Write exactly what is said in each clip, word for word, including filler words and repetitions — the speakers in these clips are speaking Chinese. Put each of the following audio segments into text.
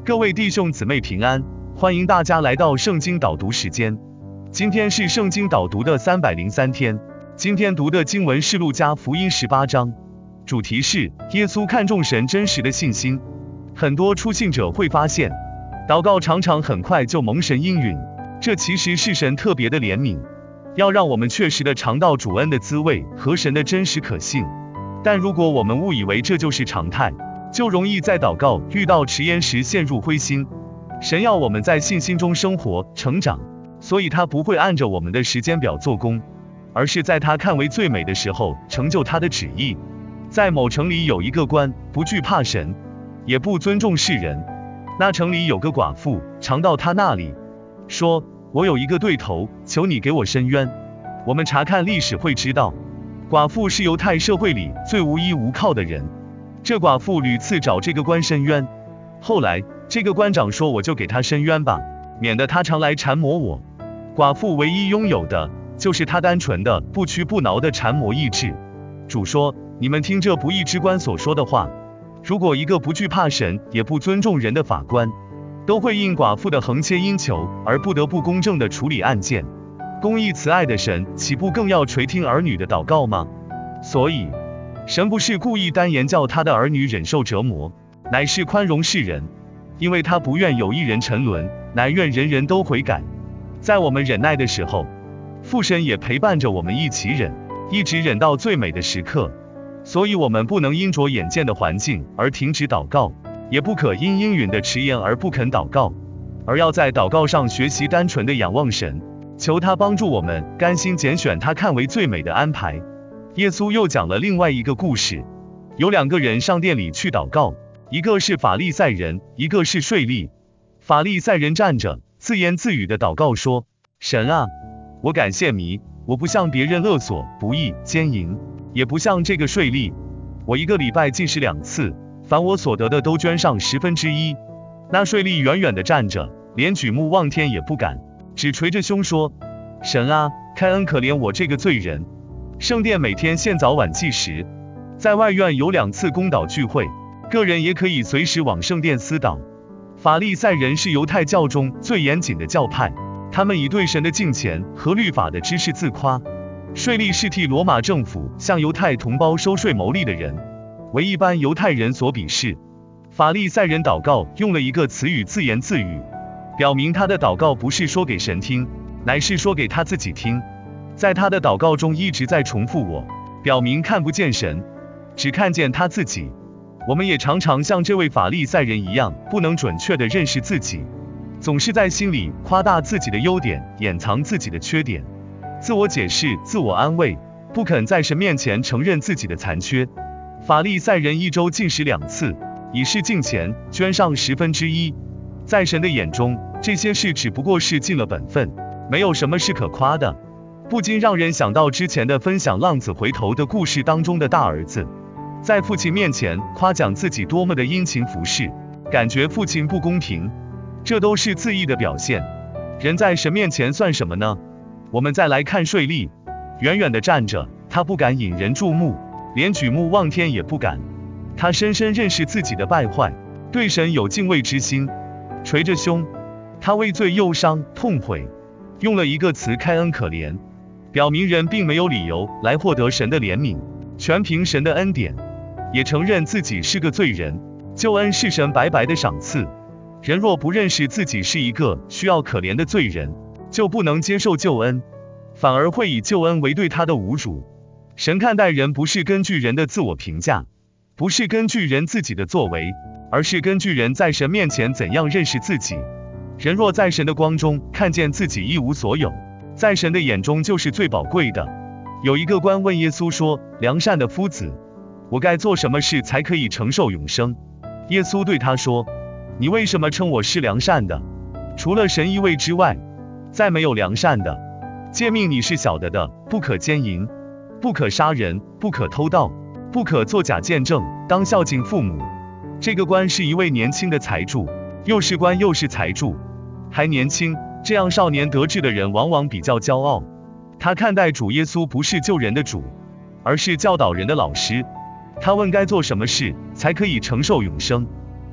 各位弟兄姊妹平安，欢迎大家来到圣经导读时间。今天是圣经导读的三百零三天，今天读的经文是路加福音十八章，主题是耶稣看重神真实的信心。很多初信者会发现，祷告常常很快就蒙神应允，这其实是神特别的怜悯，要让我们确实的尝到主恩的滋味和神的真实可信。但如果我们误以为这就是常态，就容易在祷告遇到迟延时陷入灰心。神要我们在信心中生活成长，所以他不会按着我们的时间表做工，而是在他看为最美的时候成就他的旨意。在某城里有一个官，不惧怕神，也不尊重世人。那城里有个寡妇，常到他那里，说：我有一个对头，求你给我伸冤。我们查看历史会知道，寡妇是犹太社会里最无依无靠的人。这寡妇屡次找这个官伸冤，后来这个官长说：我就给他伸冤吧，免得他常来缠磨我。寡妇唯一拥有的就是他单纯的不屈不挠的缠磨意志。主说：你们听这不义之官所说的话。如果一个不惧怕神也不尊重人的法官，都会因寡妇的横切因求而不得不公正的处理案件，公义慈爱的神岂不更要垂听儿女的祷告吗？所以神不是故意单言叫他的儿女忍受折磨，乃是宽容世人，因为他不愿有一人沉沦，乃愿人人都悔改。在我们忍耐的时候，父神也陪伴着我们一起忍，一直忍到最美的时刻。所以我们不能因着眼见的环境而停止祷告，也不可因应允的迟延而不肯祷告，而要在祷告上学习单纯的仰望神，求他帮助我们甘心拣选他看为最美的安排。耶稣又讲了另外一个故事，有两个人上殿里去祷告，一个是法利赛人，一个是税吏。法利赛人站着，自言自语的祷告说：神啊，我感谢你，我不像别人勒索、不义、奸淫，也不像这个税吏，我一个礼拜禁食两次，凡我所得的都捐上十分之一。那税吏远远的站着，连举目望天也不敢，只捶着胸说：神啊，开恩可怜我这个罪人。圣殿每天现早晚计时，在外院有两次公祷聚会，个人也可以随时往圣殿私祷。法利赛人是犹太教中最严谨的教派，他们以对神的敬虔和律法的知识自夸。税吏是替罗马政府向犹太同胞收税牟利的人，为一般犹太人所鄙视。法利赛人祷告用了一个词语自言自语，表明他的祷告不是说给神听，乃是说给他自己听。在他的祷告中一直在重复我，表明看不见神，只看见他自己。我们也常常像这位法利赛人一样，不能准确地认识自己，总是在心里夸大自己的优点，掩藏自己的缺点，自我解释，自我安慰，不肯在神面前承认自己的残缺。法利赛人一周禁食两次，以示敬虔，捐上十分之一。在神的眼中，这些事只不过是尽了本分，没有什么是可夸的。不禁让人想到之前的分享浪子回头的故事当中的大儿子，在父亲面前夸奖自己多么的殷勤服侍，感觉父亲不公平，这都是自义的表现。人在神面前算什么呢？我们再来看税吏，远远的站着，他不敢引人注目，连举目望天也不敢。他深深认识自己的败坏，对神有敬畏之心，捶着胸，他为罪忧伤痛悔，用了一个词开恩可怜，表明人并没有理由来获得神的怜悯，全凭神的恩典，也承认自己是个罪人，救恩是神白白的赏赐。人若不认识自己是一个需要可怜的罪人，就不能接受救恩，反而会以救恩为对他的侮辱。神看待人不是根据人的自我评价，不是根据人自己的作为，而是根据人在神面前怎样认识自己。人若在神的光中看见自己一无所有，在神的眼中就是最宝贵的。有一个官问耶稣说：良善的夫子，我该做什么事才可以承受永生？耶稣对他说：你为什么称我是良善的？除了神一位之外，再没有良善的。诫命你是晓得的，不可奸淫，不可杀人，不可偷盗，不可作假见证，当孝敬父母。这个官是一位年轻的财主，又是官又是财主，还年轻，这样少年得志的人往往比较骄傲。他看待主耶稣不是救人的主，而是教导人的老师。他问该做什么事才可以承受永生？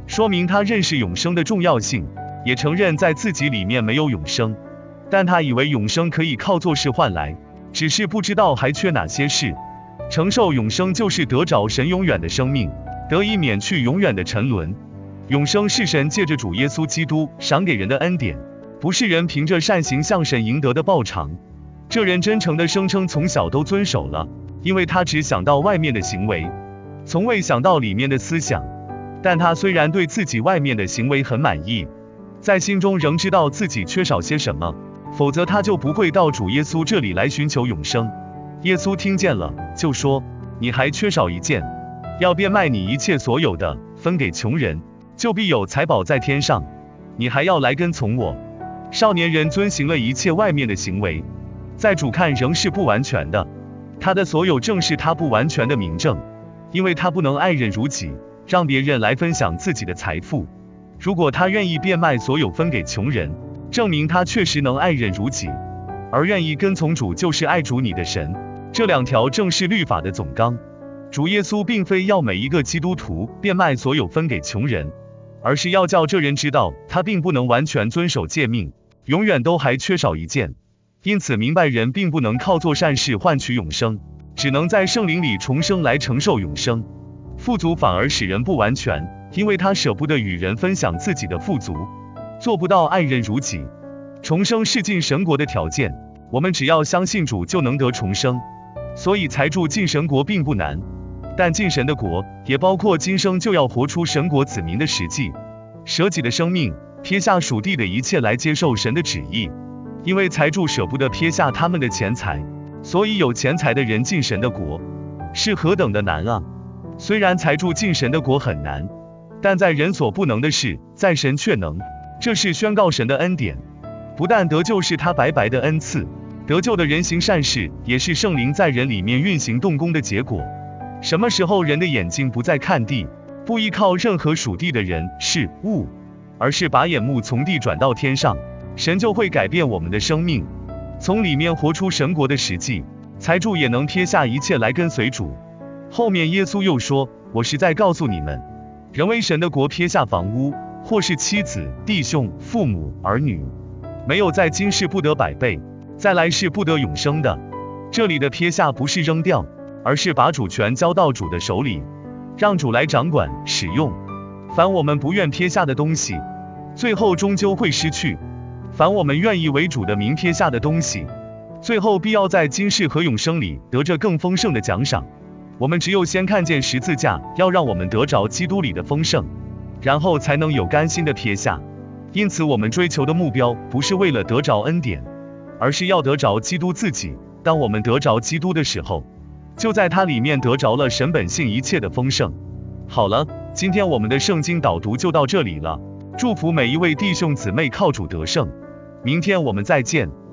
说明他认识永生的重要性，也承认在自己里面没有永生，但他以为永生可以靠做事换来，只是不知道还缺哪些事。承受永生就是得着神永远的生命，得以免去永远的沉沦。永生是神借着主耶稣基督赏给人的恩典，不是人凭着善行向神赢得的报偿。这人真诚的声称从小都遵守了，因为他只想到外面的行为，从未想到里面的思想。但他虽然对自己外面的行为很满意，在心中仍知道自己缺少些什么，否则他就不会到主耶稣这里来寻求永生。耶稣听见了，就说：你还缺少一件，要变卖你一切所有的，分给穷人，就必有财宝在天上。你还要来跟从我。少年人遵行了一切外面的行为，在主看仍是不完全的，他的所有正是他不完全的明证，因为他不能爱人如己，让别人来分享自己的财富。如果他愿意变卖所有分给穷人，证明他确实能爱人如己，而愿意跟从主就是爱主你的神。这两条正是律法的总纲。主耶稣并非要每一个基督徒变卖所有分给穷人，而是要叫这人知道他并不能完全遵守诫命，永远都还缺少一件。因此明白人并不能靠做善事换取永生，只能在圣灵里重生来承受永生。富足反而使人不完全，因为他舍不得与人分享自己的富足，做不到爱人如己。重生是进神国的条件，我们只要相信主就能得重生。所以才住进神国并不难，但进神的国也包括今生就要活出神国子民的实际，舍己的生命，撇下属地的一切来接受神的旨意。因为财主舍不得撇下他们的钱财，所以有钱财的人进神的国是何等的难啊！虽然财主进神的国很难，但在人所不能的事，在神却能。这是宣告神的恩典，不但得救是他白白的恩赐，得救的人行善事，也是圣灵在人里面运行动工的结果。什么时候人的眼睛不再看地，不依靠任何属地的人事物，而是把眼目从地转到天上，神就会改变我们的生命，从里面活出神国的实际。财主也能撇下一切来跟随主。后面耶稣又说：我实在告诉你们，人为神的国撇下房屋，或是妻子、弟兄、父母、儿女，没有在今世不得百倍，在来世不得永生的。这里的撇下不是扔掉，而是把主权交到主的手里，让主来掌管使用。凡我们不愿撇下的东西，最后终究会失去；凡我们愿意为主的名撇下的东西，最后必要在今世和永生里得着更丰盛的奖赏。我们只有先看见十字架，要让我们得着基督里的丰盛，然后才能有甘心的撇下。因此我们追求的目标不是为了得着恩典，而是要得着基督自己。当我们得着基督的时候，就在他里面得着了神本性一切的丰盛。好了，今天我们的圣经导读就到这里了，祝福每一位弟兄姊妹靠主得胜。明天我们再见。